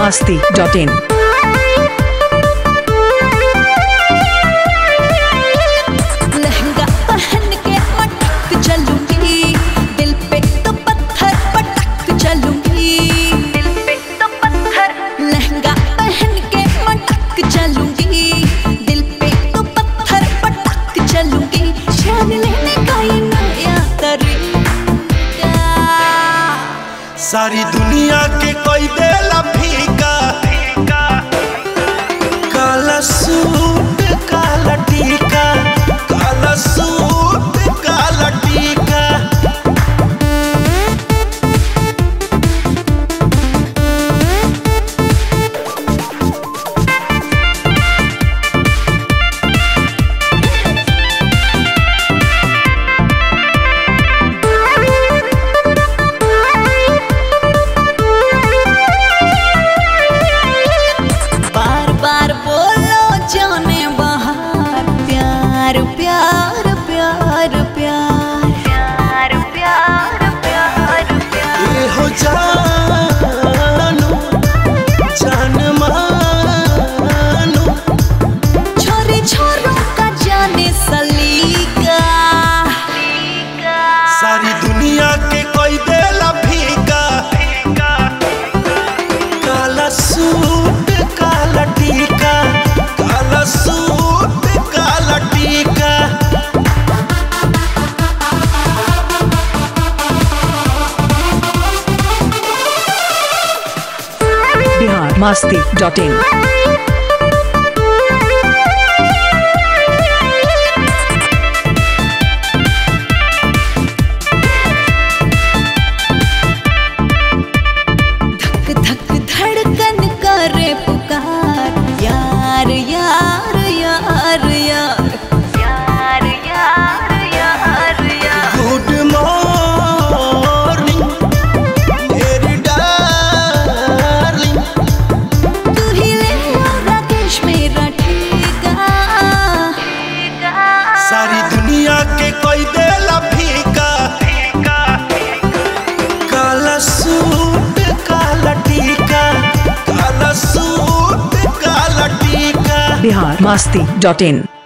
biharmasti.in। लहंगा पहन के मटक चलूंगी, दिल पे तो पत्थर पटक चलूंगी, दिल पे तो पत्थर। लहंगा पहन के मटक चलूंगी, दिल पे तो पत्थर पटक चलूंगी। जान लेने का ये नया तरीका, सारी दुनिया के कोई देला फीका। काला सूट काला टीका, काला सूट काला टीका। बार बार बोलो जाने बहार, प्यार प्यार प्यार प्यार प्यार प्यार प्यार प्यार। ये हो जानू जान मानू, छोरी छोरों का जाने सलीका, सारी दुनिया के कोई देला फीका। काला सूट काला टीका, काला सूट काला टीका। biharmasti.in। धक धक धड़कन करे पुकार, यार यार यार यार यार यार यार यार। गुड मॉर्निंग मेरी डार्लिंग, तू ही ले लो राकेश मेरा ठेका, सारी दुनिया के कोई देला फीका। काला सूट काला टीका, काला सूट काला टीका। biharmasti.in।